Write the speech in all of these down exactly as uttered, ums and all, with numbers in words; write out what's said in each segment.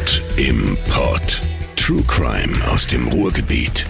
Mord im Pott. True Crime aus dem Ruhrgebiet.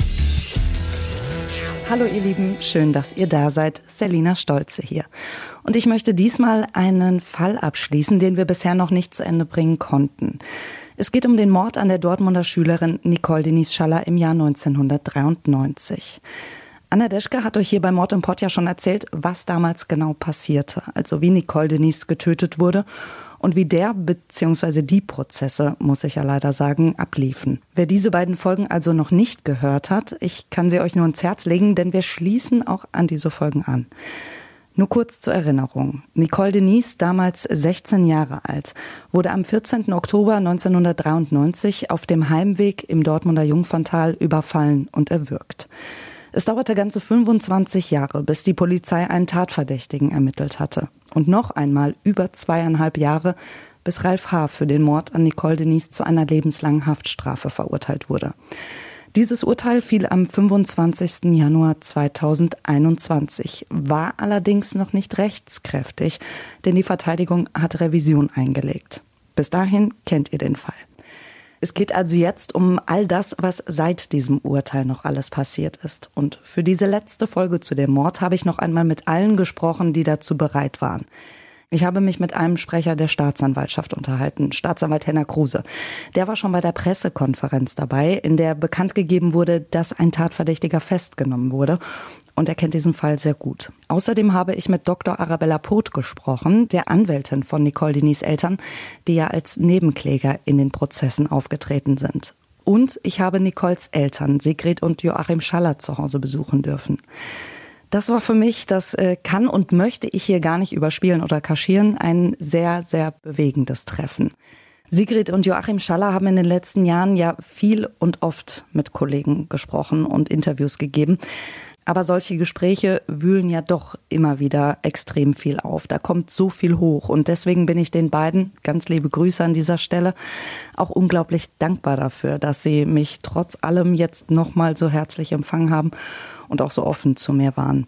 Hallo ihr Lieben, schön, dass ihr da seid. Selina Stolze hier. Und ich möchte diesmal einen Fall abschließen, den wir bisher noch nicht zu Ende bringen konnten. Es geht um den Mord an der Dortmunder Schülerin Nicole Denise Schaller im Jahr neunzehnhundertdreiundneunzig. Anna Deschke hat euch hier bei Mord im Pott ja schon erzählt, was damals genau passierte. Also wie Nicole Denise getötet wurde und wie der bzw. die Prozesse, muss ich ja leider sagen, abliefen. Wer diese beiden Folgen also noch nicht gehört hat, ich kann sie euch nur ins Herz legen, denn wir schließen auch an diese Folgen an. Nur kurz zur Erinnerung. Nicole Denise, damals sechzehn Jahre alt, wurde am vierzehnten Oktober neunzehnhundertdreiundneunzig auf dem Heimweg im Dortmunder Jungferntal überfallen und erwürgt. Es dauerte ganze fünfundzwanzig Jahre, bis die Polizei einen Tatverdächtigen ermittelt hatte. Und noch einmal über zweieinhalb Jahre, bis Ralf H. für den Mord an Nicole Denise zu einer lebenslangen Haftstrafe verurteilt wurde. Dieses Urteil fiel am fünfundzwanzigsten Januar zweitausendeinundzwanzig, war allerdings noch nicht rechtskräftig, denn die Verteidigung hat Revision eingelegt. Bis dahin kennt ihr den Fall. Es geht also jetzt um all das, was seit diesem Urteil noch alles passiert ist. Und für diese letzte Folge zu dem Mord habe ich noch einmal mit allen gesprochen, die dazu bereit waren. Ich habe mich mit einem Sprecher der Staatsanwaltschaft unterhalten, Staatsanwalt Henner Kruse. Der war schon bei der Pressekonferenz dabei, in der bekannt gegeben wurde, dass ein Tatverdächtiger festgenommen wurde. Und er kennt diesen Fall sehr gut. Außerdem habe ich mit Doktor Arabella Poth gesprochen, der Anwältin von Nicole Denise Eltern, die ja als Nebenkläger in den Prozessen aufgetreten sind. Und ich habe Nicoles Eltern, Sigrid und Joachim Schaller, zu Hause besuchen dürfen. Das war für mich, das äh, kann und möchte ich hier gar nicht überspielen oder kaschieren, ein sehr, sehr bewegendes Treffen. Sigrid und Joachim Schaller haben in den letzten Jahren ja viel und oft mit Kollegen gesprochen und Interviews gegeben. Aber solche Gespräche wühlen ja doch immer wieder extrem viel auf. Da kommt so viel hoch. Und deswegen bin ich den beiden, ganz liebe Grüße an dieser Stelle, auch unglaublich dankbar dafür, dass sie mich trotz allem jetzt nochmal so herzlich empfangen haben und auch so offen zu mir waren.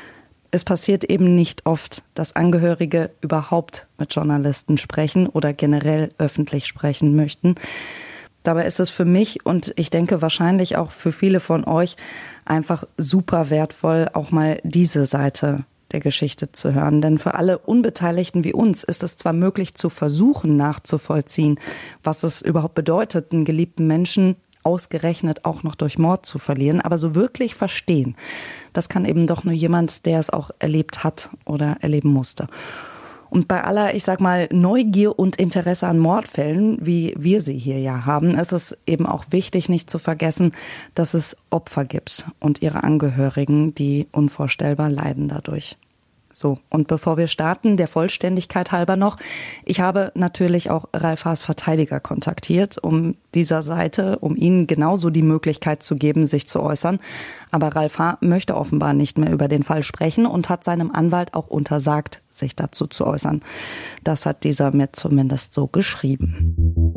Es passiert eben nicht oft, dass Angehörige überhaupt mit Journalisten sprechen oder generell öffentlich sprechen möchten. Dabei ist es für mich und ich denke wahrscheinlich auch für viele von euch einfach super wertvoll, auch mal diese Seite der Geschichte zu hören. Denn für alle Unbeteiligten wie uns ist es zwar möglich zu versuchen nachzuvollziehen, was es überhaupt bedeutet, einen geliebten Menschen ausgerechnet auch noch durch Mord zu verlieren, aber so wirklich verstehen, das kann eben doch nur jemand, der es auch erlebt hat oder erleben musste. Und bei aller, ich sag mal, Neugier und Interesse an Mordfällen, wie wir sie hier ja haben, ist es eben auch wichtig, nicht zu vergessen, dass es Opfer gibt und ihre Angehörigen, die unvorstellbar leiden dadurch. So, und bevor wir starten, der Vollständigkeit halber noch, ich habe natürlich auch Ralf H.'s Verteidiger kontaktiert, um dieser Seite, um ihnen genauso die Möglichkeit zu geben, sich zu äußern. Aber Ralf H. möchte offenbar nicht mehr über den Fall sprechen und hat seinem Anwalt auch untersagt, sich dazu zu äußern. Das hat dieser mir zumindest so geschrieben.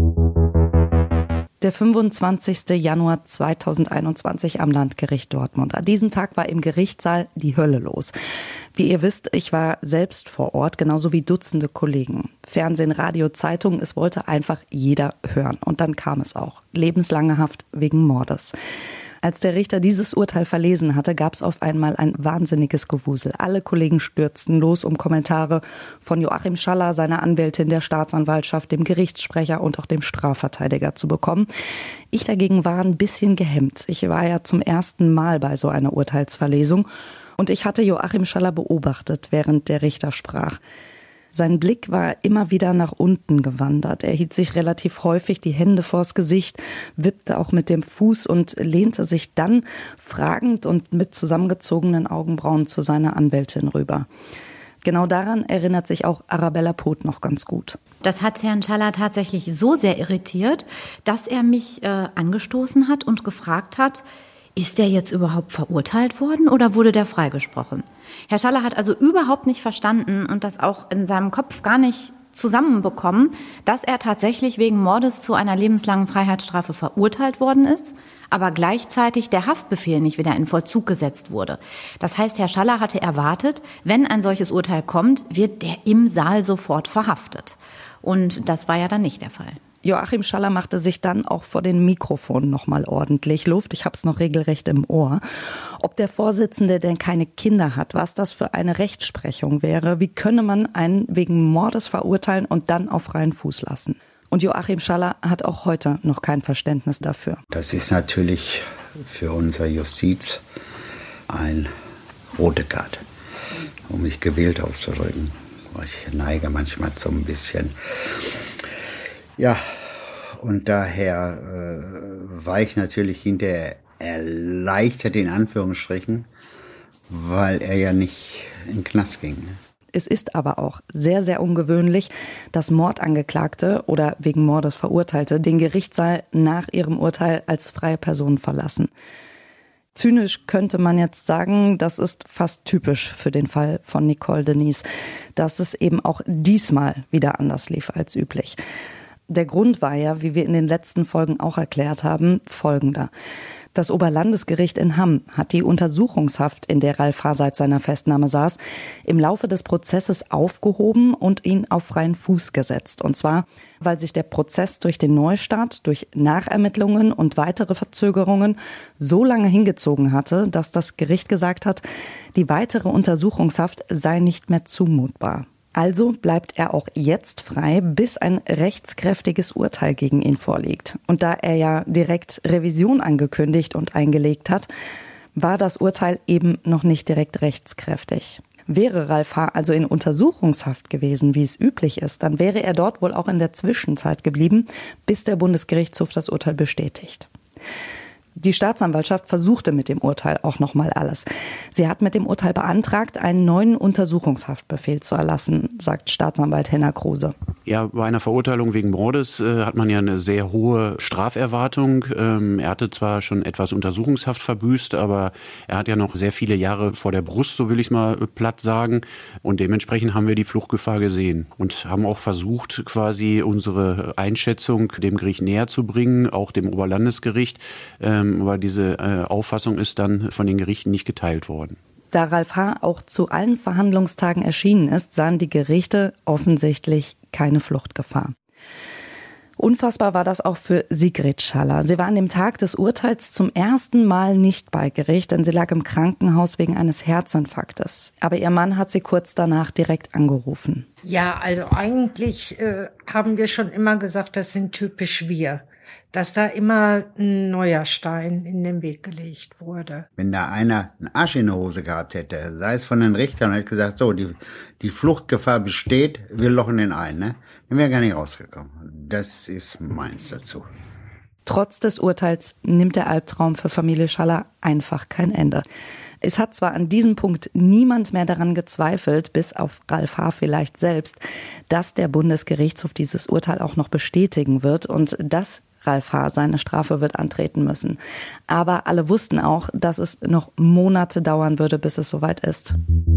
Der fünfundzwanzigsten Januar zweitausendeinundzwanzig am Landgericht Dortmund. An diesem Tag war im Gerichtssaal die Hölle los. Wie ihr wisst, ich war selbst vor Ort, genauso wie Dutzende Kollegen. Fernsehen, Radio, Zeitung, es wollte einfach jeder hören. Und dann kam es auch. Lebenslange Haft wegen Mordes. Als der Richter dieses Urteil verlesen hatte, gab es auf einmal ein wahnsinniges Gewusel. Alle Kollegen stürzten los, um Kommentare von Joachim Schaller, seiner Anwältin, der Staatsanwaltschaft, dem Gerichtssprecher und auch dem Strafverteidiger zu bekommen. Ich dagegen war ein bisschen gehemmt. Ich war ja zum ersten Mal bei so einer Urteilsverlesung und ich hatte Joachim Schaller beobachtet, während der Richter sprach. Sein Blick war immer wieder nach unten gewandert. Er hielt sich relativ häufig die Hände vors Gesicht, wippte auch mit dem Fuß und lehnte sich dann fragend und mit zusammengezogenen Augenbrauen zu seiner Anwältin rüber. Genau daran erinnert sich auch Arabella Poth noch ganz gut. Das hat Herrn Schaller tatsächlich so sehr irritiert, dass er mich äh, angestoßen hat und gefragt hat, ist der jetzt überhaupt verurteilt worden oder wurde der freigesprochen? Herr Schaller hat also überhaupt nicht verstanden und das auch in seinem Kopf gar nicht zusammenbekommen, dass er tatsächlich wegen Mordes zu einer lebenslangen Freiheitsstrafe verurteilt worden ist, aber gleichzeitig der Haftbefehl nicht wieder in Vollzug gesetzt wurde. Das heißt, Herr Schaller hatte erwartet, wenn ein solches Urteil kommt, wird der im Saal sofort verhaftet. Und das war ja dann nicht der Fall. Joachim Schaller machte sich dann auch vor den Mikrofonen nochmal ordentlich Luft. Ich habe es noch regelrecht im Ohr. Ob der Vorsitzende denn keine Kinder hat, was das für eine Rechtsprechung wäre, wie könne man einen wegen Mordes verurteilen und dann auf freien Fuß lassen? Und Joachim Schaller hat auch heute noch kein Verständnis dafür. Das ist natürlich für unsere Justiz ein rote Karte, um mich gewählt auszudrücken. Ich neige manchmal so ein bisschen. Ja, und daher äh, war ich natürlich hinterher erleichtert, in Anführungsstrichen, weil er ja nicht in den Knast ging. Es ist aber auch sehr, sehr ungewöhnlich, dass Mordangeklagte oder wegen Mordes Verurteilte den Gerichtssaal nach ihrem Urteil als freie Person verlassen. Zynisch könnte man jetzt sagen, das ist fast typisch für den Fall von Nicole Denise, dass es eben auch diesmal wieder anders lief als üblich. Der Grund war ja, wie wir in den letzten Folgen auch erklärt haben, folgender. Das Oberlandesgericht in Hamm hat die Untersuchungshaft, in der Ralf H. seit seiner Festnahme saß, im Laufe des Prozesses aufgehoben und ihn auf freien Fuß gesetzt. Und zwar, weil sich der Prozess durch den Neustart, durch Nachermittlungen und weitere Verzögerungen so lange hingezogen hatte, dass das Gericht gesagt hat, die weitere Untersuchungshaft sei nicht mehr zumutbar. Also bleibt er auch jetzt frei, bis ein rechtskräftiges Urteil gegen ihn vorliegt. Und da er ja direkt Revision angekündigt und eingelegt hat, war das Urteil eben noch nicht direkt rechtskräftig. Wäre Ralf H. also in Untersuchungshaft gewesen, wie es üblich ist, dann wäre er dort wohl auch in der Zwischenzeit geblieben, bis der Bundesgerichtshof das Urteil bestätigt. Die Staatsanwaltschaft versuchte mit dem Urteil auch nochmal alles. Sie hat mit dem Urteil beantragt, einen neuen Untersuchungshaftbefehl zu erlassen, sagt Staatsanwalt Henner Kruse. Ja, bei einer Verurteilung wegen Mordes äh, hat man ja eine sehr hohe Straferwartung. Ähm, er hatte zwar schon etwas Untersuchungshaft verbüßt, aber er hat ja noch sehr viele Jahre vor der Brust, so will ich es mal platt sagen. Und dementsprechend haben wir die Fluchtgefahr gesehen und haben auch versucht, quasi unsere Einschätzung dem Gericht näher zu bringen, auch dem Oberlandesgericht. Ähm, aber diese äh, Auffassung ist dann von den Gerichten nicht geteilt worden. Da Ralf H. auch zu allen Verhandlungstagen erschienen ist, sahen die Gerichte offensichtlich keine Fluchtgefahr. Unfassbar war das auch für Sigrid Schaller. Sie war an dem Tag des Urteils zum ersten Mal nicht bei Gericht, denn sie lag im Krankenhaus wegen eines Herzinfarktes. Aber ihr Mann hat sie kurz danach direkt angerufen. Ja, also eigentlich äh, haben wir schon immer gesagt, das sind typisch wir. Dass da immer ein neuer Stein in den Weg gelegt wurde. Wenn da einer einen Arsch in der Hose gehabt hätte, sei es von den Richtern, und hätte gesagt, so, die, die Fluchtgefahr besteht, wir lochen den ein, ne? Dann wäre gar nicht rausgekommen. Das ist meins dazu. Trotz des Urteils nimmt der Albtraum für Familie Schaller einfach kein Ende. Es hat zwar an diesem Punkt niemand mehr daran gezweifelt, bis auf Ralf H. vielleicht selbst, dass der Bundesgerichtshof dieses Urteil auch noch bestätigen wird und dass Ralf H. seine Strafe wird antreten müssen. Aber alle wussten auch, dass es noch Monate dauern würde, bis es soweit ist.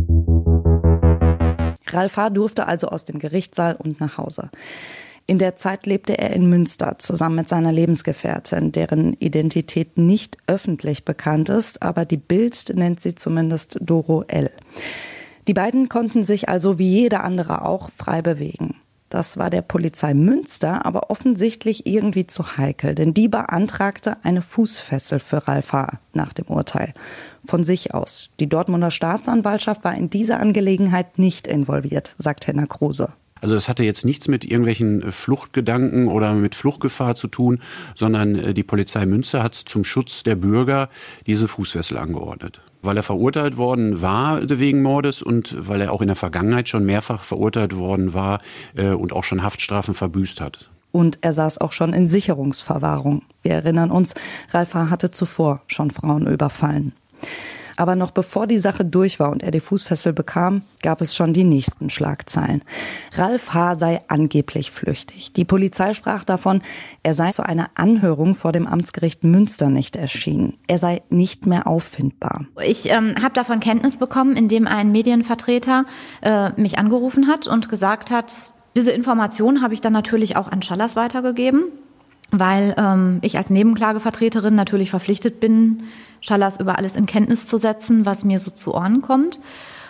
Ralf H. durfte also aus dem Gerichtssaal und nach Hause. In der Zeit lebte er in Münster zusammen mit seiner Lebensgefährtin, deren Identität nicht öffentlich bekannt ist, aber die Bild nennt sie zumindest Doro L. Die beiden konnten sich also wie jeder andere auch frei bewegen. Das war der Polizei Münster aber offensichtlich irgendwie zu heikel, denn die beantragte eine Fußfessel für Ralf H. nach dem Urteil. Von sich aus. Die Dortmunder Staatsanwaltschaft war in dieser Angelegenheit nicht involviert, sagt Henner Kruse. Also das hatte jetzt nichts mit irgendwelchen Fluchtgedanken oder mit Fluchtgefahr zu tun, sondern die Polizei Münster hat zum Schutz der Bürger diese Fußfessel angeordnet. Weil er verurteilt worden war wegen Mordes und weil er auch in der Vergangenheit schon mehrfach verurteilt worden war äh, und auch schon Haftstrafen verbüßt hat. Und er saß auch schon in Sicherungsverwahrung. Wir erinnern uns, Ralf H. hatte zuvor schon Frauen überfallen. Aber noch bevor die Sache durch war und er die Fußfessel bekam, gab es schon die nächsten Schlagzeilen. Ralf H. sei angeblich flüchtig. Die Polizei sprach davon, er sei zu einer Anhörung vor dem Amtsgericht Münster nicht erschienen. Er sei nicht mehr auffindbar. Ich ähm, habe davon Kenntnis bekommen, indem ein Medienvertreter äh, mich angerufen hat und gesagt hat, diese Information habe ich dann natürlich auch an Schallers weitergegeben, weil ähm, ich als Nebenklagevertreterin natürlich verpflichtet bin, Schallers über alles in Kenntnis zu setzen, was mir so zu Ohren kommt.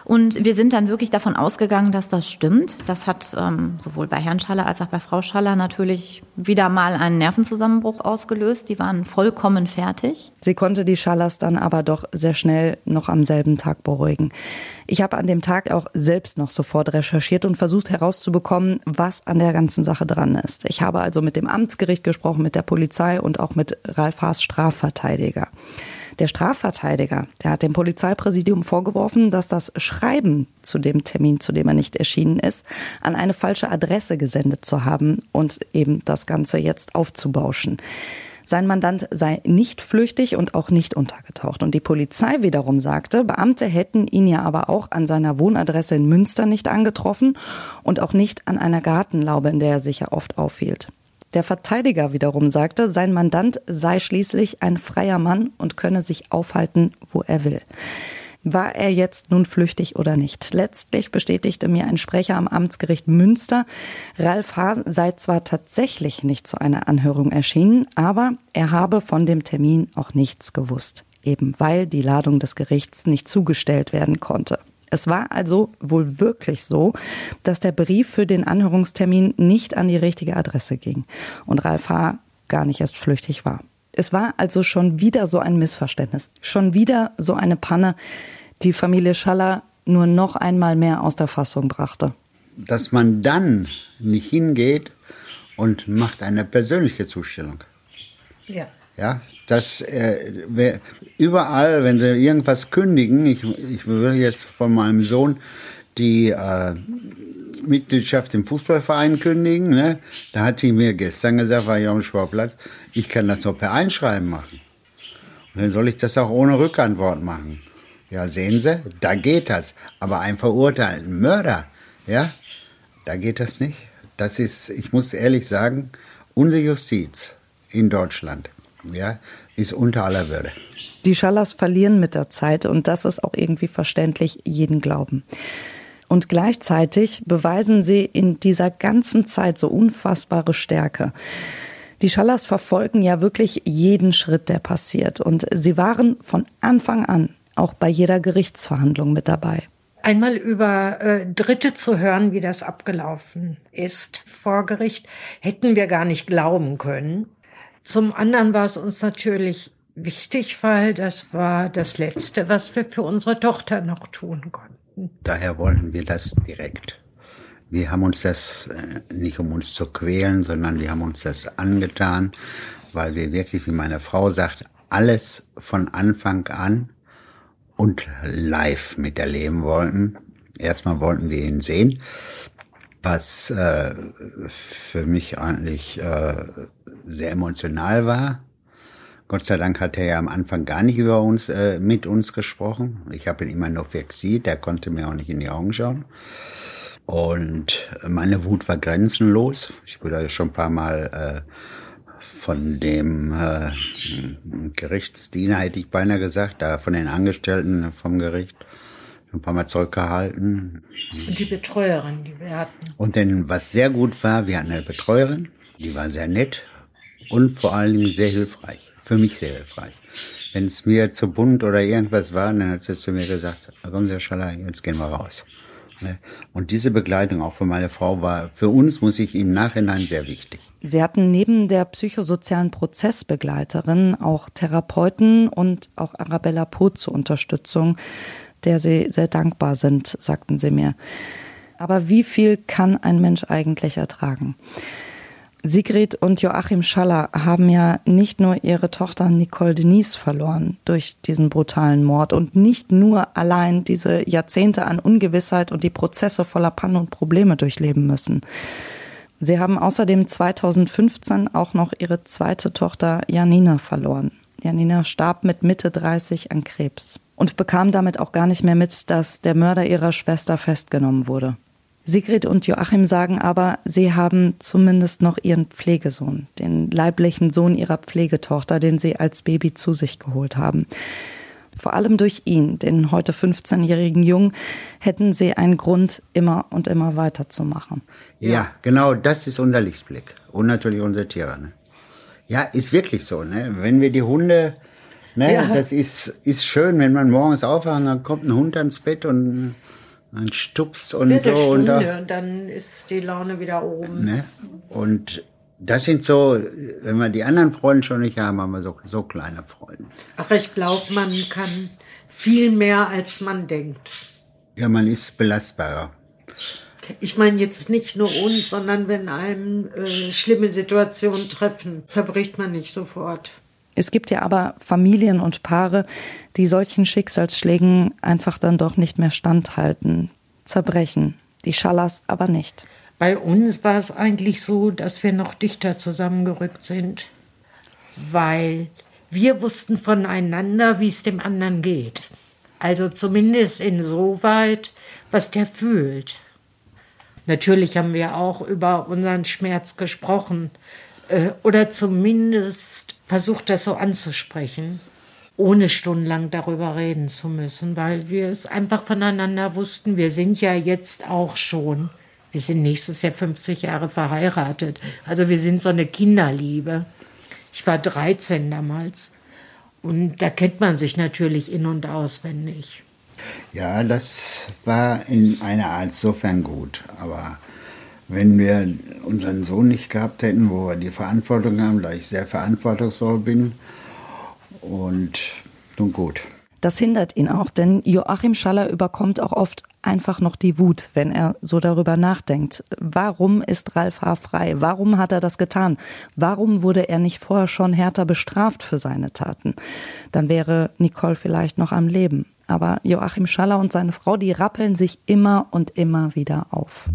Und wir sind dann wirklich davon ausgegangen, dass das stimmt. Das hat ähm, sowohl bei Herrn Schaller als auch bei Frau Schaller natürlich wieder mal einen Nervenzusammenbruch ausgelöst. Die waren vollkommen fertig. Sie konnte die Schallers dann aber doch sehr schnell noch am selben Tag beruhigen. Ich habe an dem Tag auch selbst noch sofort recherchiert und versucht herauszubekommen, was an der ganzen Sache dran ist. Ich habe also mit dem Amtsgericht gesprochen, mit der Polizei und auch mit Ralf Haas' Strafverteidiger. Der Strafverteidiger, der hat dem Polizeipräsidium vorgeworfen, dass das Schreiben zu dem Termin, zu dem er nicht erschienen ist, an eine falsche Adresse gesendet zu haben und eben das Ganze jetzt aufzubauschen. Sein Mandant sei nicht flüchtig und auch nicht untergetaucht. Und die Polizei wiederum sagte, Beamte hätten ihn ja aber auch an seiner Wohnadresse in Münster nicht angetroffen und auch nicht an einer Gartenlaube, in der er sich ja oft aufhielt. Der Verteidiger wiederum sagte, sein Mandant sei schließlich ein freier Mann und könne sich aufhalten, wo er will. War er jetzt nun flüchtig oder nicht? Letztlich bestätigte mir ein Sprecher am Amtsgericht Münster, Ralf Haas sei zwar tatsächlich nicht zu einer Anhörung erschienen, aber er habe von dem Termin auch nichts gewusst, eben weil die Ladung des Gerichts nicht zugestellt werden konnte. Es war also wohl wirklich so, dass der Brief für den Anhörungstermin nicht an die richtige Adresse ging und Ralf H. gar nicht erst flüchtig war. Es war also schon wieder so ein Missverständnis, schon wieder so eine Panne, die Familie Schaller nur noch einmal mehr aus der Fassung brachte. Dass man dann nicht hingeht und macht eine persönliche Zustellung. Ja. Ja, das äh, wär, überall, wenn sie irgendwas kündigen, ich, ich will jetzt von meinem Sohn die äh, Mitgliedschaft im Fußballverein kündigen, ne? Da hat die mir gestern gesagt, war ich auf dem Sportplatz, ich kann das nur per Einschreiben machen. Und dann soll ich das auch ohne Rückantwort machen. Ja, sehen Sie, da geht das. Aber ein verurteilten Mörder, ja, da geht das nicht. Das ist, ich muss ehrlich sagen, unsere Justiz in Deutschland, ja, ist unter aller Würde. Die Schallers verlieren mit der Zeit und das ist auch irgendwie verständlich jeden Glauben. Und gleichzeitig beweisen sie in dieser ganzen Zeit so unfassbare Stärke. Die Schallers verfolgen ja wirklich jeden Schritt, der passiert. Und sie waren von Anfang an auch bei jeder Gerichtsverhandlung mit dabei. Einmal über äh, Dritte zu hören, wie das abgelaufen ist vor Gericht, hätten wir gar nicht glauben können. Zum anderen war es uns natürlich wichtig, weil das war das Letzte, was wir für unsere Tochter noch tun konnten. Daher wollten wir das direkt. Wir haben uns das äh, nicht, um uns zu quälen, sondern wir haben uns das angetan, weil wir wirklich, wie meine Frau sagt, alles von Anfang an und live miterleben wollten. Erstmal wollten wir ihn sehen, was äh, für mich eigentlich äh, sehr emotional war. Gott sei Dank hat er ja am Anfang gar nicht über uns, äh, mit uns gesprochen. Ich habe ihn immer nur fixiert, der konnte mir auch nicht in die Augen schauen. Und meine Wut war grenzenlos. Ich wurde ja schon ein paar Mal äh, von dem äh, Gerichtsdiener, hätte ich beinahe gesagt, da von den Angestellten vom Gericht, ein paar Mal zurückgehalten. Und die Betreuerin, die wir hatten. Und dann, was sehr gut war, wir hatten eine Betreuerin, die war sehr nett und vor allen Dingen sehr hilfreich. Für mich sehr hilfreich. Wenn es mir zu bunt oder irgendwas war, dann hat sie zu mir gesagt, komm, Herr Schaller, jetzt gehen wir raus. Und diese Begleitung auch für meine Frau war für uns, muss ich im Nachhinein, sehr wichtig. Sie hatten neben der psychosozialen Prozessbegleiterin auch Therapeuten und auch Arabella Poth zur Unterstützung, der Sie sehr dankbar sind, sagten Sie mir. Aber wie viel kann ein Mensch eigentlich ertragen? Sigrid und Joachim Schaller haben ja nicht nur ihre Tochter Nicole Denise verloren durch diesen brutalen Mord und nicht nur allein diese Jahrzehnte an Ungewissheit und die Prozesse voller Pannen und Probleme durchleben müssen. Sie haben außerdem zweitausendfünfzehn auch noch ihre zweite Tochter Janina verloren. Janina starb mit Mitte dreißig an Krebs und bekam damit auch gar nicht mehr mit, dass der Mörder ihrer Schwester festgenommen wurde. Sigrid und Joachim sagen aber, sie haben zumindest noch ihren Pflegesohn, den leiblichen Sohn ihrer Pflegetochter, den sie als Baby zu sich geholt haben. Vor allem durch ihn, den heute fünfzehnjährigen Jungen, hätten sie einen Grund, immer und immer weiterzumachen. Ja, ja, genau, das ist unser Lichtblick und natürlich unsere Tiere. Ne? Ja, ist wirklich so. Ne? Wenn wir die Hunde Ne, Ja. Das ist, ist schön, wenn man morgens aufwacht, dann kommt ein Hund ans Bett und man stupst und so. Und, Viertelstunde da, und dann ist die Laune wieder oben. ne? Und das sind so, wenn wir die anderen Freunde schon nicht haben, haben wir so, so kleine Freunde. Ach, ich glaube, man kann viel mehr, als man denkt. Ja, man ist belastbarer. Ich meine jetzt nicht nur uns, sondern wenn einem äh, schlimme Situationen treffen, zerbricht man nicht sofort. Es gibt ja aber Familien und Paare, die solchen Schicksalsschlägen einfach dann doch nicht mehr standhalten, zerbrechen. Die Schallers aber nicht. Bei uns war es eigentlich so, dass wir noch dichter zusammengerückt sind, weil wir wussten voneinander, wie es dem anderen geht. Also zumindest insoweit, was der fühlt. Natürlich haben wir auch über unseren Schmerz gesprochen äh, oder zumindest versucht, das so anzusprechen, ohne stundenlang darüber reden zu müssen, weil wir es einfach voneinander wussten. Wir sind ja jetzt auch schon, wir sind nächstes Jahr fünfzig Jahre verheiratet. Also wir sind so eine Kinderliebe. Ich war dreizehn damals und da kennt man sich natürlich in- und auswendig. Ja, das war in einer Art insofern gut. Aber wenn wir unseren Sohn nicht gehabt hätten, wo wir die Verantwortung haben, da ich sehr verantwortungsvoll bin, und nun gut. Das hindert ihn auch, denn Joachim Schaller überkommt auch oft einfach noch die Wut, wenn er so darüber nachdenkt. Warum ist Ralf H. frei? Warum hat er das getan? Warum wurde er nicht vorher schon härter bestraft für seine Taten? Dann wäre Nicole vielleicht noch am Leben. Aber Joachim Schaller und seine Frau, die rappeln sich immer und immer wieder auf.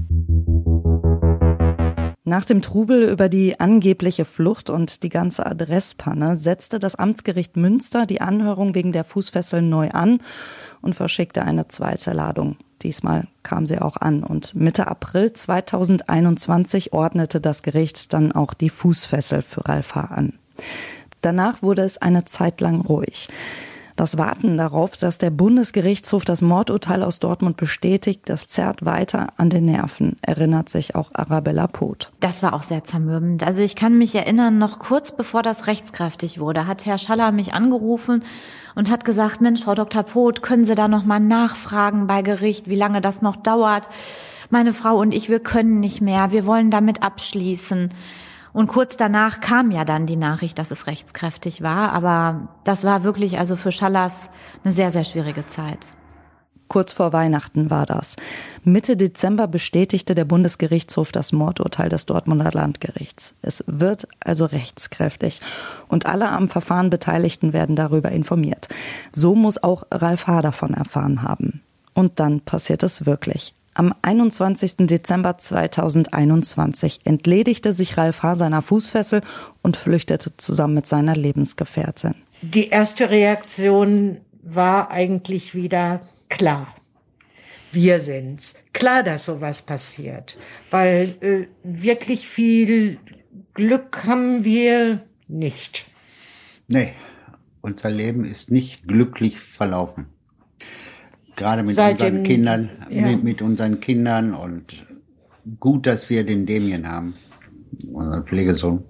Nach dem Trubel über die angebliche Flucht und die ganze Adresspanne setzte das Amtsgericht Münster die Anhörung wegen der Fußfessel neu an und verschickte eine zweite Ladung. Diesmal kam sie auch an und Mitte April zweitausendeinundzwanzig ordnete das Gericht dann auch die Fußfessel für Ralf H. an. Danach wurde es eine Zeit lang ruhig. Das Warten darauf, dass der Bundesgerichtshof das Mordurteil aus Dortmund bestätigt, das zerrt weiter an den Nerven, erinnert sich auch Arabella Poth. Das war auch sehr zermürbend. Also ich kann mich erinnern, noch kurz bevor das rechtskräftig wurde, hat Herr Schaller mich angerufen und hat gesagt, Mensch, Frau Doktor Poth, können Sie da noch mal nachfragen bei Gericht, wie lange das noch dauert? Meine Frau und ich, wir können nicht mehr, wir wollen damit abschließen. Und kurz danach kam ja dann die Nachricht, dass es rechtskräftig war. Aber das war wirklich also für Schallers eine sehr, sehr schwierige Zeit. Kurz vor Weihnachten war das. Mitte Dezember bestätigte der Bundesgerichtshof das Mordurteil des Dortmunder Landgerichts. Es wird also rechtskräftig. Und alle am Verfahren Beteiligten werden darüber informiert. So muss auch Ralf H. davon erfahren haben. Und dann passiert es wirklich. Am einundzwanzigsten Dezember zweitausendeinundzwanzig entledigte sich Ralf H. seiner Fußfessel und flüchtete zusammen mit seiner Lebensgefährtin. Die erste Reaktion war eigentlich wieder klar. Wir sind's. Klar, dass sowas passiert. Weil äh, wirklich viel Glück haben wir nicht. Nee, unser Leben ist nicht glücklich verlaufen. Gerade mit Seit unseren dem, Kindern, ja. mit, mit unseren Kindern und gut, dass wir den Damien haben, unseren Pflegesohn.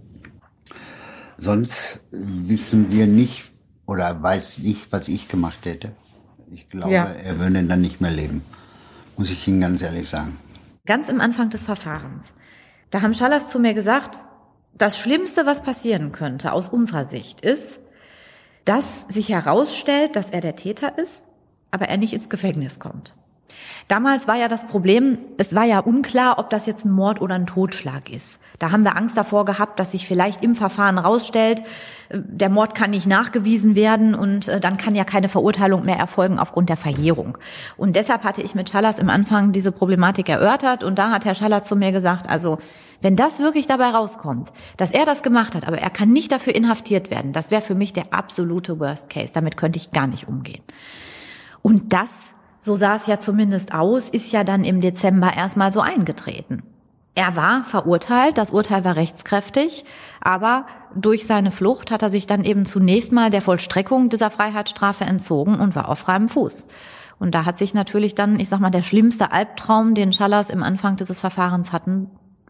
Sonst wissen wir nicht oder weiß ich, was ich gemacht hätte. Ich glaube, Ja. er würde dann nicht mehr leben, muss ich Ihnen ganz ehrlich sagen. Ganz am Anfang des Verfahrens, da haben Schallers zu mir gesagt, das Schlimmste, was passieren könnte aus unserer Sicht ist, dass sich herausstellt, dass er der Täter ist, aber er nicht ins Gefängnis kommt. Damals war ja das Problem, es war ja unklar, ob das jetzt ein Mord oder ein Totschlag ist. Da haben wir Angst davor gehabt, dass sich vielleicht im Verfahren rausstellt, der Mord kann nicht nachgewiesen werden und dann kann ja keine Verurteilung mehr erfolgen aufgrund der Verjährung. Und deshalb hatte ich mit Schallers im Anfang diese Problematik erörtert und da hat Herr Schaller zu mir gesagt, also wenn das wirklich dabei rauskommt, dass er das gemacht hat, aber er kann nicht dafür inhaftiert werden, das wäre für mich der absolute Worst Case. Damit könnte ich gar nicht umgehen. Und das, so sah es ja zumindest aus, ist ja dann im Dezember erstmal so eingetreten. Er war verurteilt, das Urteil war rechtskräftig, aber durch seine Flucht hat er sich dann eben zunächst mal der Vollstreckung dieser Freiheitsstrafe entzogen und war auf freiem Fuß. Und da hat sich natürlich dann, ich sag mal, der schlimmste Albtraum, den Schallers im Anfang dieses Verfahrens hatten,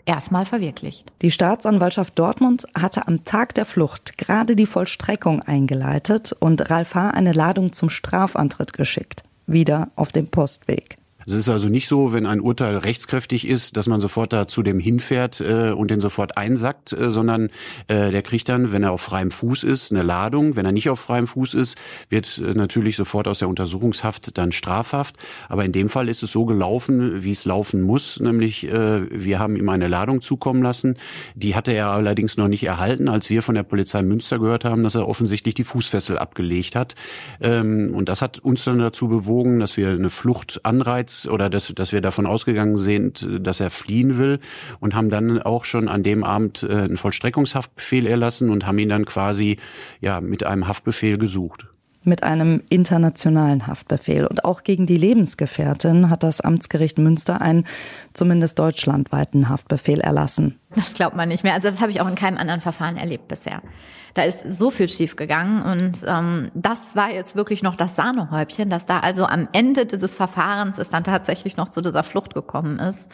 erstmal verwirklicht. Die Staatsanwaltschaft Dortmund hatte am Tag der Flucht gerade die Vollstreckung eingeleitet und Ralf H. eine Ladung zum Strafantritt geschickt. Wieder auf dem Postweg. Es ist also nicht so, wenn ein Urteil rechtskräftig ist, dass man sofort da zu dem hinfährt äh, und den sofort einsackt, äh, sondern äh, der kriegt dann, wenn er auf freiem Fuß ist, eine Ladung. Wenn er nicht auf freiem Fuß ist, wird äh, natürlich sofort aus der Untersuchungshaft dann Strafhaft. Aber in dem Fall ist es so gelaufen, wie es laufen muss, nämlich äh, wir haben ihm eine Ladung zukommen lassen. Die hatte er allerdings noch nicht erhalten, als wir von der Polizei Münster gehört haben, dass er offensichtlich die Fußfessel abgelegt hat. Ähm, und das hat uns dann dazu bewogen, dass wir eine Flucht anreizen, oder dass, dass wir davon ausgegangen sind, dass er fliehen will, und haben dann auch schon an dem Abend äh, einen Vollstreckungshaftbefehl erlassen und haben ihn dann quasi ja mit einem Haftbefehl gesucht. Mit einem internationalen Haftbefehl. Und auch gegen die Lebensgefährtin hat das Amtsgericht Münster einen zumindest deutschlandweiten Haftbefehl erlassen. Das glaubt man nicht mehr. Also das habe ich auch in keinem anderen Verfahren erlebt bisher. Da ist so viel schiefgegangen und ähm, das war jetzt wirklich noch das Sahnehäubchen, dass da also am Ende dieses Verfahrens es dann tatsächlich noch zu dieser Flucht gekommen ist.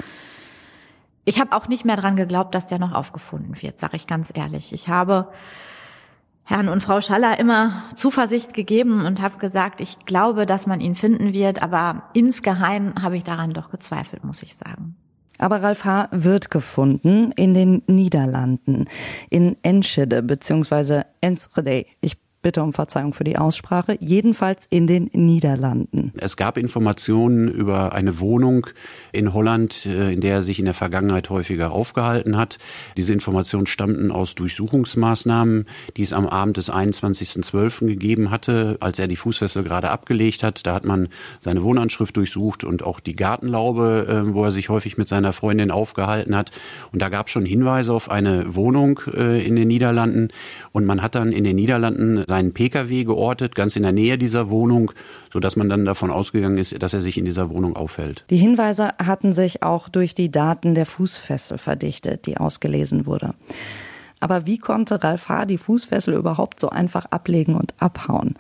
Ich habe auch nicht mehr dran geglaubt, dass der noch aufgefunden wird, sage ich ganz ehrlich. Ich habe Herrn und Frau Schaller immer Zuversicht gegeben und habe gesagt, ich glaube, dass man ihn finden wird, aber insgeheim habe ich daran doch gezweifelt, muss ich sagen. Aber Ralf H. wird gefunden in den Niederlanden, in Enschede bzw. Enschede. Ich bitte um Verzeihung für die Aussprache, jedenfalls in den Niederlanden. Es gab Informationen über eine Wohnung in Holland, in der er sich in der Vergangenheit häufiger aufgehalten hat. Diese Informationen stammten aus Durchsuchungsmaßnahmen, die es am Abend des einundzwanzigsten zwölften gegeben hatte, als er die Fußfessel gerade abgelegt hat. Da hat man seine Wohnanschrift durchsucht und auch die Gartenlaube, wo er sich häufig mit seiner Freundin aufgehalten hat. Und da gab es schon Hinweise auf eine Wohnung in den Niederlanden. Und man hat dann in den Niederlanden seinen Pkw geortet, ganz in der Nähe dieser Wohnung, sodass man dann davon ausgegangen ist, dass er sich in dieser Wohnung aufhält. Die Hinweise hatten sich auch durch die Daten der Fußfessel verdichtet, die ausgelesen wurde. Aber wie konnte Ralf H. die Fußfessel überhaupt so einfach ablegen und abhauen?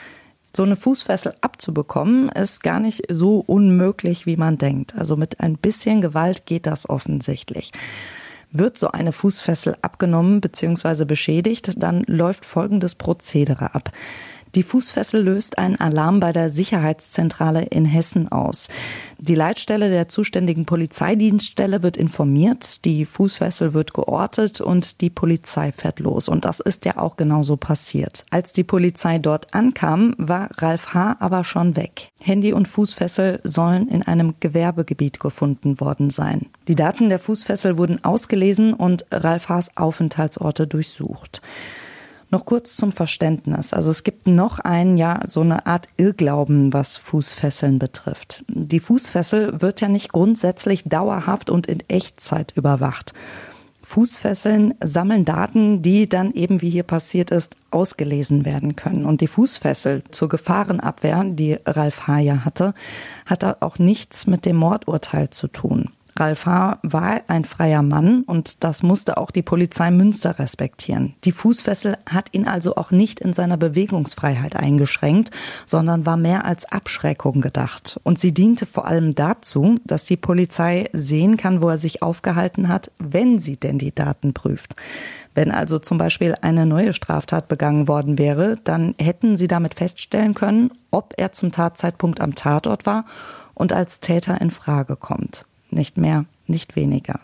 So eine Fußfessel abzubekommen, ist gar nicht so unmöglich, wie man denkt. Also mit ein bisschen Gewalt geht das offensichtlich. Wird so eine Fußfessel abgenommen bzw. beschädigt, dann läuft folgendes Prozedere ab. Die Fußfessel löst einen Alarm bei der Sicherheitszentrale in Hessen aus. Die Leitstelle der zuständigen Polizeidienststelle wird informiert, die Fußfessel wird geortet und die Polizei fährt los. Und das ist ja auch genauso passiert. Als die Polizei dort ankam, war Ralf H. aber schon weg. Handy und Fußfessel sollen in einem Gewerbegebiet gefunden worden sein. Die Daten der Fußfessel wurden ausgelesen und Ralf H.'s Aufenthaltsorte durchsucht. Noch kurz zum Verständnis. Also es gibt noch ein, ja, so eine Art Irrglauben, was Fußfesseln betrifft. Die Fußfessel wird ja nicht grundsätzlich dauerhaft und in Echtzeit überwacht. Fußfesseln sammeln Daten, die dann eben, wie hier passiert ist, ausgelesen werden können. Und die Fußfessel zur Gefahrenabwehr, die Ralf H. ja hatte, hat auch nichts mit dem Mordurteil zu tun. Ralf H. war ein freier Mann und das musste auch die Polizei Münster respektieren. Die Fußfessel hat ihn also auch nicht in seiner Bewegungsfreiheit eingeschränkt, sondern war mehr als Abschreckung gedacht. Und sie diente vor allem dazu, dass die Polizei sehen kann, wo er sich aufgehalten hat, wenn sie denn die Daten prüft. Wenn also zum Beispiel eine neue Straftat begangen worden wäre, dann hätten sie damit feststellen können, ob er zum Tatzeitpunkt am Tatort war und als Täter in Frage kommt. Nicht mehr, nicht weniger.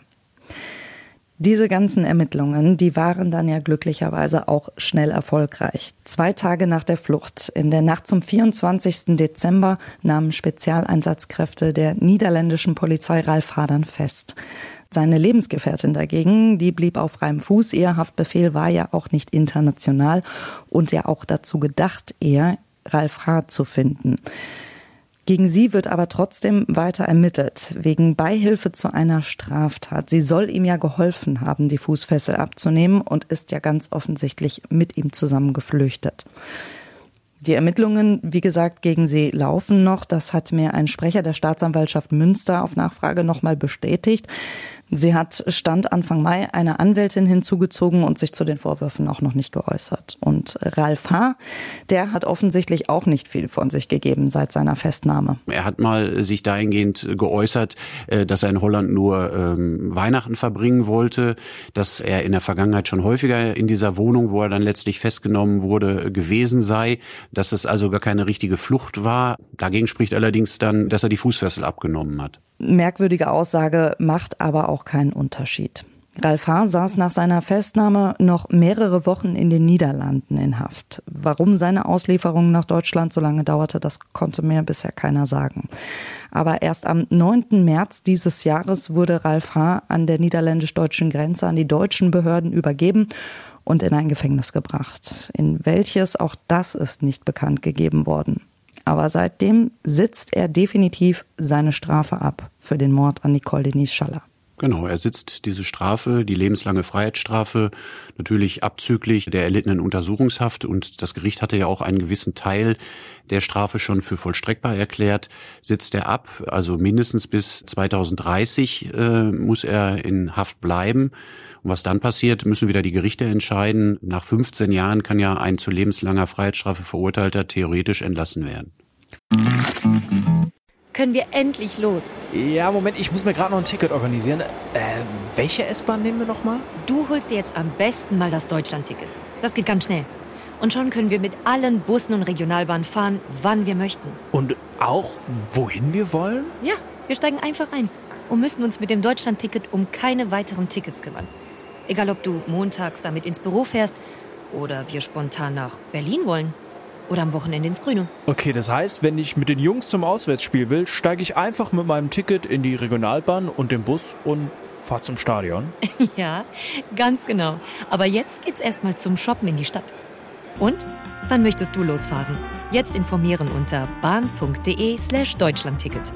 Diese ganzen Ermittlungen, die waren dann ja glücklicherweise auch schnell erfolgreich. Zwei Tage nach der Flucht, in der Nacht zum vierundzwanzigsten Dezember, nahmen Spezialeinsatzkräfte der niederländischen Polizei Ralf H. dann fest. Seine Lebensgefährtin dagegen, die blieb auf freiem Fuß. Ihr Haftbefehl war ja auch nicht international und ja auch dazu gedacht, eher Ralf H. zu finden. Gegen sie wird aber trotzdem weiter ermittelt, wegen Beihilfe zu einer Straftat. Sie soll ihm ja geholfen haben, die Fußfessel abzunehmen und ist ja ganz offensichtlich mit ihm zusammen geflüchtet. Die Ermittlungen, wie gesagt, gegen sie laufen noch. Das hat mir ein Sprecher der Staatsanwaltschaft Münster auf Nachfrage nochmal bestätigt. Sie hat Stand Anfang Mai eine Anwältin hinzugezogen und sich zu den Vorwürfen auch noch nicht geäußert. Und Ralf H., der hat offensichtlich auch nicht viel von sich gegeben seit seiner Festnahme. Er hat mal sich dahingehend geäußert, dass er in Holland nur ähm, Weihnachten verbringen wollte, dass er in der Vergangenheit schon häufiger in dieser Wohnung, wo er dann letztlich festgenommen wurde, gewesen sei, dass es also gar keine richtige Flucht war. Dagegen spricht allerdings dann, dass er die Fußfessel abgenommen hat. Merkwürdige Aussage, macht aber auch keinen Unterschied. Ralf H. saß nach seiner Festnahme noch mehrere Wochen in den Niederlanden in Haft. Warum seine Auslieferung nach Deutschland so lange dauerte, das konnte mir bisher keiner sagen. Aber erst am neunten März dieses Jahres wurde Ralf H. an der niederländisch-deutschen Grenze an die deutschen Behörden übergeben und in ein Gefängnis gebracht. In welches, auch das ist nicht bekannt gegeben worden. Aber seitdem sitzt er definitiv seine Strafe ab für den Mord an Nicole Denise Schaller. Genau, er sitzt diese Strafe, die lebenslange Freiheitsstrafe, natürlich abzüglich der erlittenen Untersuchungshaft. Und das Gericht hatte ja auch einen gewissen Teil der Strafe schon für vollstreckbar erklärt. Sitzt er ab, also mindestens bis zweitausenddreißig äh, muss er in Haft bleiben. Und was dann passiert, müssen wieder die Gerichte entscheiden. Nach fünfzehn Jahren kann ja ein zu lebenslanger Freiheitsstrafe Verurteilter theoretisch entlassen werden. Können wir endlich los? Ja, Moment, ich muss mir gerade noch ein Ticket organisieren. Äh, welche S-Bahn nehmen wir nochmal? Du holst dir jetzt am besten mal das Deutschland-Ticket. Das geht ganz schnell. Und schon können wir mit allen Bussen und Regionalbahnen fahren, wann wir möchten. Und auch, wohin wir wollen? Ja, wir steigen einfach ein und müssen uns mit dem Deutschland-Ticket um keine weiteren Tickets kümmern. Egal, ob du montags damit ins Büro fährst oder wir spontan nach Berlin wollen. Oder am Wochenende ins Grüne. Okay, das heißt, wenn ich mit den Jungs zum Auswärtsspiel will, steige ich einfach mit meinem Ticket in die Regionalbahn und den Bus und fahre zum Stadion. Ja, ganz genau. Aber jetzt geht's erstmal zum Shoppen in die Stadt. Und? Wann möchtest du losfahren? Jetzt informieren unter bahn.de slash Deutschlandticket.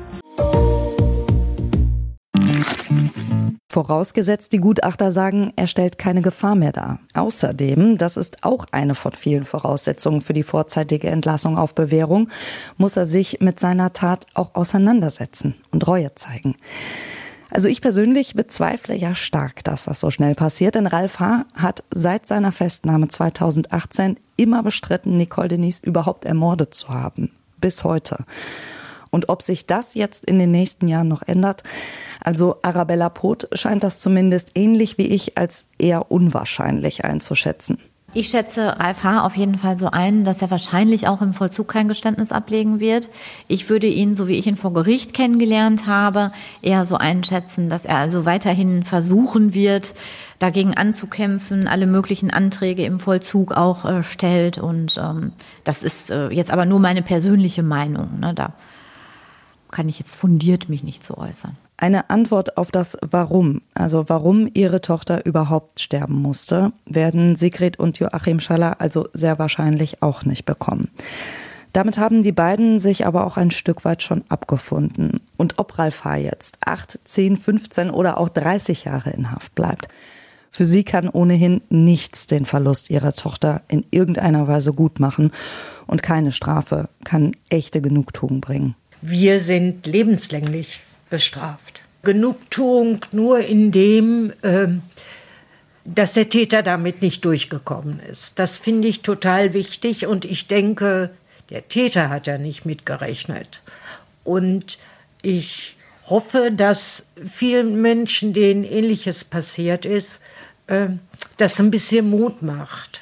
Vorausgesetzt, die Gutachter sagen, er stellt keine Gefahr mehr dar. Außerdem, das ist auch eine von vielen Voraussetzungen für die vorzeitige Entlassung auf Bewährung, muss er sich mit seiner Tat auch auseinandersetzen und Reue zeigen. Also ich persönlich bezweifle ja stark, dass das so schnell passiert, denn Ralf H. hat seit seiner Festnahme zweitausendachtzehn immer bestritten, Nicole Denise überhaupt ermordet zu haben. Bis heute. Und ob sich das jetzt in den nächsten Jahren noch ändert, also Arabella Poth scheint das zumindest ähnlich wie ich als eher unwahrscheinlich einzuschätzen. Ich schätze Ralf H. auf jeden Fall so ein, dass er wahrscheinlich auch im Vollzug kein Geständnis ablegen wird. Ich würde ihn, so wie ich ihn vor Gericht kennengelernt habe, eher so einschätzen, dass er also weiterhin versuchen wird, dagegen anzukämpfen, alle möglichen Anträge im Vollzug auch äh, stellt. Und ähm, das ist äh, jetzt aber nur meine persönliche Meinung, ne? Da kann ich jetzt fundiert mich nicht zu äußern. Eine Antwort auf das Warum, also warum ihre Tochter überhaupt sterben musste, werden Sigrid und Joachim Schaller also sehr wahrscheinlich auch nicht bekommen. Damit haben die beiden sich aber auch ein Stück weit schon abgefunden. Und ob Ralf H. jetzt acht, zehn, fünfzehn oder auch dreißig Jahre in Haft bleibt, für sie kann ohnehin nichts den Verlust ihrer Tochter in irgendeiner Weise gut machen. Und keine Strafe kann echte Genugtuung bringen. Wir sind lebenslänglich bestraft. Genugtuung nur in dem, äh, dass der Täter damit nicht durchgekommen ist. Das finde ich total wichtig und ich denke, der Täter hat ja nicht mitgerechnet. Und ich hoffe, dass vielen Menschen, denen Ähnliches passiert ist, äh, das ein bisschen Mut macht.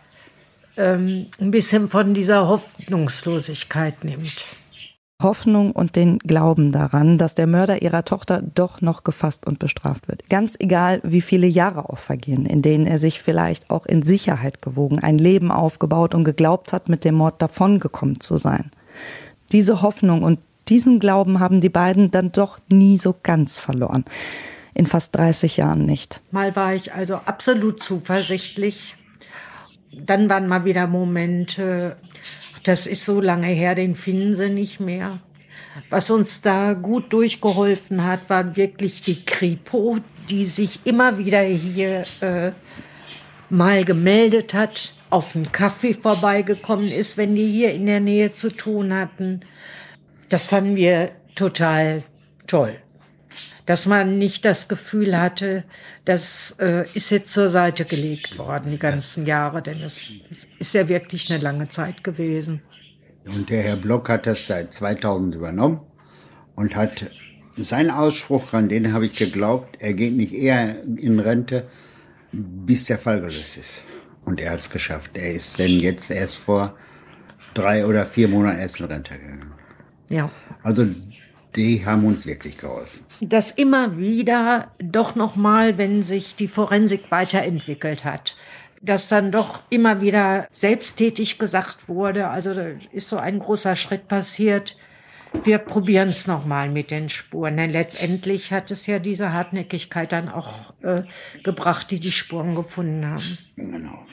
Ähm, ein bisschen von dieser Hoffnungslosigkeit nimmt. Hoffnung und den Glauben daran, dass der Mörder ihrer Tochter doch noch gefasst und bestraft wird. Ganz egal, wie viele Jahre auch vergehen, in denen er sich vielleicht auch in Sicherheit gewogen, ein Leben aufgebaut und geglaubt hat, mit dem Mord davongekommen zu sein. Diese Hoffnung und diesen Glauben haben die beiden dann doch nie so ganz verloren. In fast dreißig Jahren nicht. Mal war ich also absolut zuversichtlich. Dann waren mal wieder Momente, das ist so lange her, den finden sie nicht mehr. Was uns da gut durchgeholfen hat, war wirklich die Kripo, die sich immer wieder hier äh, mal gemeldet hat, auf einen Kaffee vorbeigekommen ist, wenn die hier in der Nähe zu tun hatten. Das fanden wir total toll. dass man nicht das Gefühl hatte, das äh, ist jetzt zur Seite gelegt worden, die ganzen Jahre, denn es ist ja wirklich eine lange Zeit gewesen. Und der Herr Block hat das seit zweitausend übernommen und hat seinen Ausspruch, an den habe ich geglaubt, er geht nicht eher in Rente, bis der Fall gelöst ist. Und er hat es geschafft. Er ist denn jetzt erst vor drei oder vier Monaten erst in Rente gegangen. Ja. Also die haben uns wirklich geholfen. Das immer wieder doch nochmal, wenn sich die Forensik weiterentwickelt hat, dass dann doch immer wieder selbsttätig gesagt wurde, also da ist so ein großer Schritt passiert, wir probieren es nochmal mit den Spuren. Denn letztendlich hat es ja diese Hartnäckigkeit dann auch äh, gebracht, die die Spuren gefunden haben. Genau.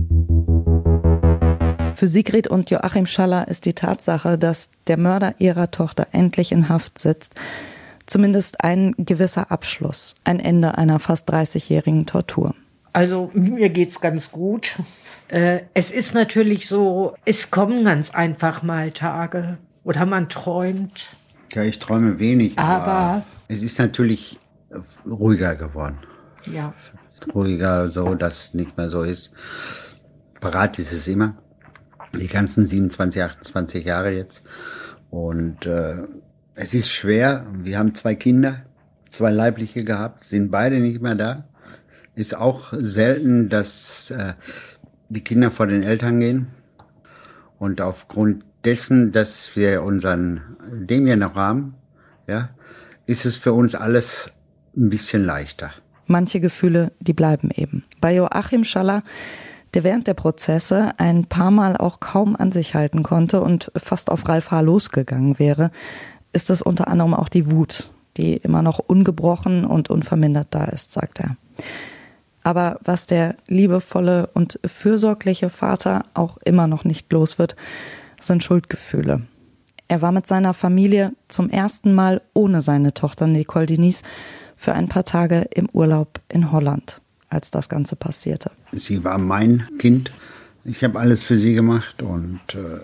Für Sigrid und Joachim Schaller ist die Tatsache, dass der Mörder ihrer Tochter endlich in Haft sitzt, zumindest ein gewisser Abschluss, ein Ende einer fast dreißigjährigen Tortur. Also mir geht's ganz gut. Äh, es ist natürlich so, es kommen ganz einfach mal Tage oder man träumt. Ja, ich träume wenig, aber, aber es ist natürlich ruhiger geworden. Ja. Ruhiger, so dass nicht mehr so ist. Parat ist es immer. Die ganzen siebenundzwanzig, achtundzwanzig Jahre jetzt. Und äh, es ist schwer. Wir haben zwei Kinder, zwei Leibliche gehabt, sind beide nicht mehr da. Ist auch selten, dass äh, die Kinder vor den Eltern gehen. Und aufgrund dessen, dass wir unseren, den wir noch haben, ja, ist es für uns alles ein bisschen leichter. Manche Gefühle, die bleiben eben. Bei Joachim Schaller, der während der Prozesse ein paar Mal auch kaum an sich halten konnte und fast auf Ralf H. losgegangen wäre, ist es unter anderem auch die Wut, die immer noch ungebrochen und unvermindert da ist, sagt er. Aber was der liebevolle und fürsorgliche Vater auch immer noch nicht los wird, sind Schuldgefühle. Er war mit seiner Familie zum ersten Mal ohne seine Tochter Nicole Denise für ein paar Tage im Urlaub in Holland, als das Ganze passierte. Sie war mein Kind. Ich habe alles für sie gemacht und äh,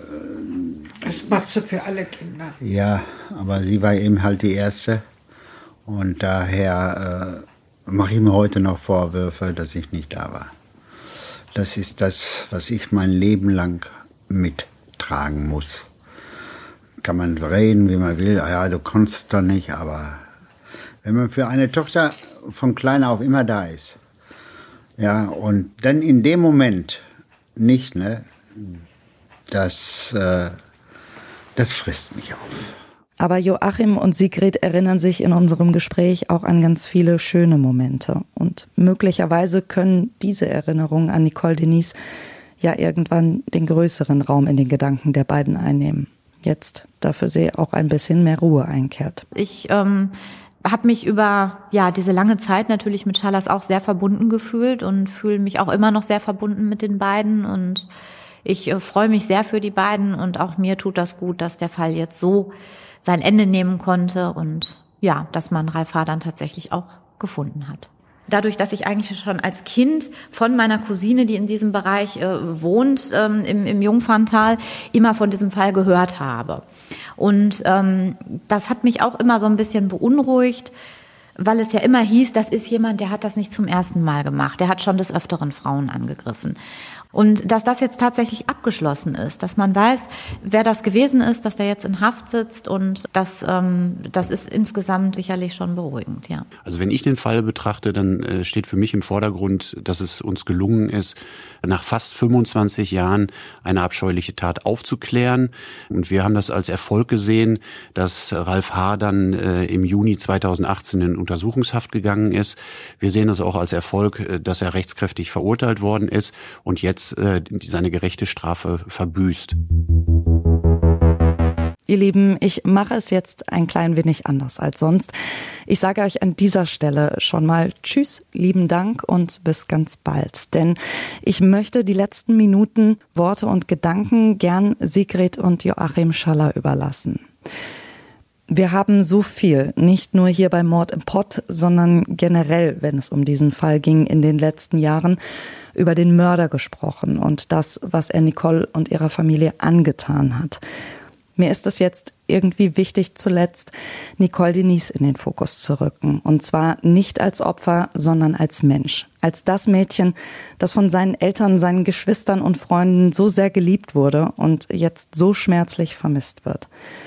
das machst du für alle Kinder. Ja, aber sie war eben halt die erste und daher äh, mache ich mir heute noch Vorwürfe, dass ich nicht da war. Das ist das, was ich mein Leben lang mittragen muss. Kann man reden, wie man will. Ja, du konntest doch nicht, aber wenn man für eine Tochter von klein auf immer da ist, ja, und dann in dem Moment nicht, ne, das, äh, das frisst mich auf. Aber Joachim und Sigrid erinnern sich in unserem Gespräch auch an ganz viele schöne Momente. Und möglicherweise können diese Erinnerungen an Nicole Denise ja irgendwann den größeren Raum in den Gedanken der beiden einnehmen. Jetzt, da für sie auch ein bisschen mehr Ruhe einkehrt. Ich ähm, habe mich über ja diese lange Zeit natürlich mit Schallers auch sehr verbunden gefühlt und fühle mich auch immer noch sehr verbunden mit den beiden. Und ich äh, freue mich sehr für die beiden und auch mir tut das gut, dass der Fall jetzt so sein Ende nehmen konnte und ja, dass man Ralf H. dann tatsächlich auch gefunden hat. Dadurch, dass ich eigentlich schon als Kind von meiner Cousine, die in diesem Bereich äh, wohnt, ähm, im, im Jungferntal, immer von diesem Fall gehört habe. Und ähm, das hat mich auch immer so ein bisschen beunruhigt, weil es ja immer hieß, das ist jemand, der hat das nicht zum ersten Mal gemacht. Der hat schon des Öfteren Frauen angegriffen. Und dass das jetzt tatsächlich abgeschlossen ist, dass man weiß, wer das gewesen ist, dass der jetzt in Haft sitzt und das, ähm, das ist insgesamt sicherlich schon beruhigend, ja. Also wenn ich den Fall betrachte, dann äh, steht für mich im Vordergrund, dass es uns gelungen ist, nach fast fünfundzwanzig Jahren eine abscheuliche Tat aufzuklären. Und wir haben das als Erfolg gesehen, dass Ralf H. dann äh, im Juni zweitausendachtzehn in Untersuchungshaft gegangen ist. Wir sehen das auch als Erfolg, äh, dass er rechtskräftig verurteilt worden ist und jetzt seine gerechte Strafe verbüßt. Ihr Lieben, ich mache es jetzt ein klein wenig anders als sonst. Ich sage euch an dieser Stelle schon mal Tschüss, lieben Dank und bis ganz bald. Denn ich möchte die letzten Minuten, Worte und Gedanken gern Sigrid und Joachim Schaller überlassen. Wir haben so viel, nicht nur hier bei Mord im Pott, sondern generell, wenn es um diesen Fall ging, in den letzten Jahren über den Mörder gesprochen und das, was er Nicole und ihrer Familie angetan hat. Mir ist es jetzt irgendwie wichtig, zuletzt Nicole Denise in den Fokus zu rücken. Und zwar nicht als Opfer, sondern als Mensch. Als das Mädchen, das von seinen Eltern, seinen Geschwistern und Freunden so sehr geliebt wurde und jetzt so schmerzlich vermisst wird.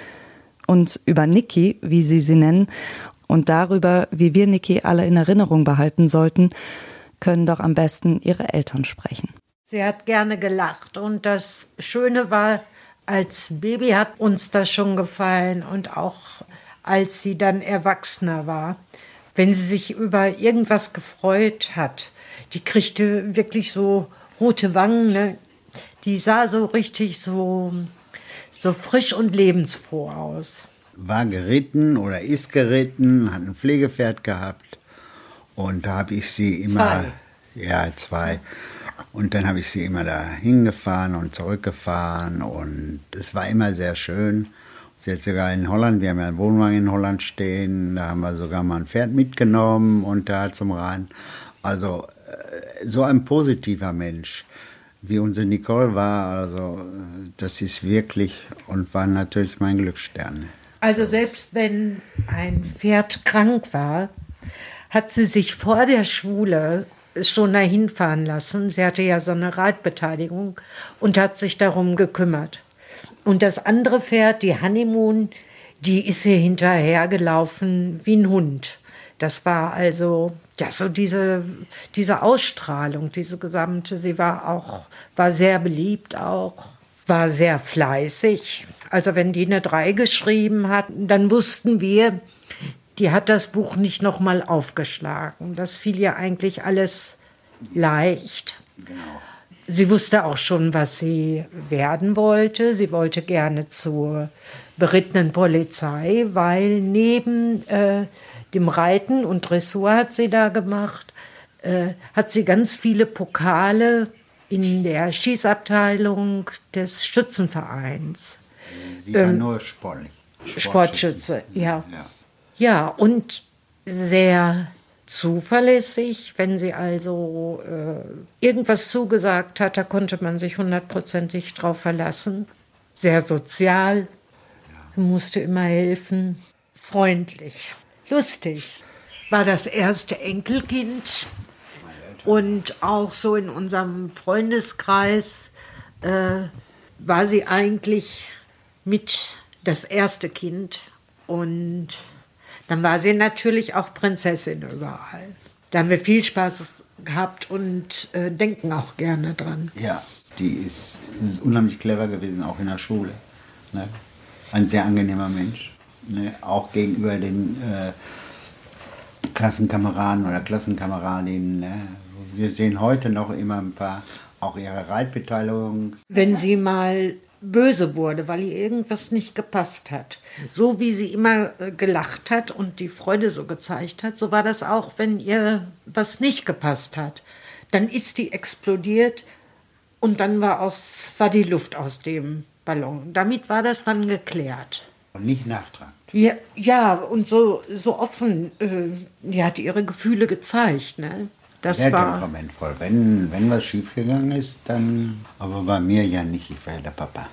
Und über Niki, wie sie sie nennen, und darüber, wie wir Niki alle in Erinnerung behalten sollten, können doch am besten ihre Eltern sprechen. Sie hat gerne gelacht und das Schöne war, als Baby hat uns das schon gefallen und auch als sie dann erwachsener war. Wenn sie sich über irgendwas gefreut hat, die kriegte wirklich so rote Wangen, ne? Die sah so richtig so, so frisch und lebensfroh aus. War geritten oder ist geritten, hat ein Pflegepferd gehabt und da habe ich sie immer, Zwei. ja zwei, und dann habe ich sie immer da hingefahren und zurückgefahren und es war immer sehr schön. Sie hat sogar in Holland, wir haben ja einen Wohnwagen in Holland stehen, da haben wir sogar mal ein Pferd mitgenommen und da zum Reiten. Also so ein positiver Mensch, wie unsere Nicole war, also das ist wirklich und war natürlich mein Glücksstern. Also selbst wenn ein Pferd krank war, hat sie sich vor der Schule schon dahin fahren lassen. Sie hatte ja so eine Reitbeteiligung und hat sich darum gekümmert. Und das andere Pferd, die Honeymoon, die ist ihr hinterhergelaufen wie ein Hund. Das war also ja so diese, diese Ausstrahlung, diese gesamte. Sie war auch, war sehr beliebt auch, war sehr fleißig. Also wenn die eine drei geschrieben hat, dann wussten wir, die hat das Buch nicht nochmal aufgeschlagen. Das fiel ihr eigentlich alles leicht. Genau. Sie wusste auch schon, was sie werden wollte. Sie wollte gerne zur berittenen Polizei, weil neben äh, dem Reiten und Dressur hat sie da gemacht, äh, hat sie ganz viele Pokale in der Schießabteilung des Schützenvereins. Sie war Ähm, nur sportlich. Sportschütze, ja. ja. Ja, und sehr zuverlässig. Wenn sie also äh, irgendwas zugesagt hat, da konnte man sich hundertprozentig drauf verlassen. Sehr sozial, musste immer helfen. Freundlich, lustig. War das erste Enkelkind. Und auch so in unserem Freundeskreis äh, war sie eigentlich mit das erste Kind. Und dann war sie natürlich auch Prinzessin überall. Da haben wir viel Spaß gehabt und äh, denken auch gerne dran. Ja, die ist, ist unheimlich clever gewesen, auch in der Schule. Ne? Ein sehr angenehmer Mensch. Ne? Auch gegenüber den äh, Klassenkameraden oder Klassenkameradinnen. Ne? Wir sehen heute noch immer ein paar, auch ihre Reitbeteiligung. Wenn sie mal böse wurde, weil ihr irgendwas nicht gepasst hat. So wie sie immer äh, gelacht hat und die Freude so gezeigt hat, so war das auch, wenn ihr was nicht gepasst hat. Dann ist die explodiert und dann war, aus, war die Luft aus dem Ballon. Damit war das dann geklärt. Und nicht nachtragend. Ja, ja, und so, so offen, äh, die hat ihre Gefühle gezeigt, ne? Das Sehr war temperamentvoll. Wenn, wenn was schiefgegangen ist, dann. Aber bei mir ja nicht, ich war ja der Papa.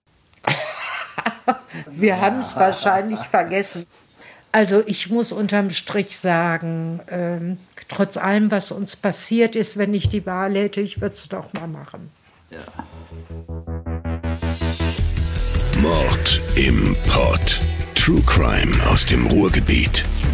Wir haben es wahrscheinlich vergessen. Also ich muss unterm Strich sagen, ähm, trotz allem, was uns passiert ist, wenn ich die Wahl hätte, ich würde es doch mal machen. Ja. Mord im Pott. True Crime aus dem Ruhrgebiet.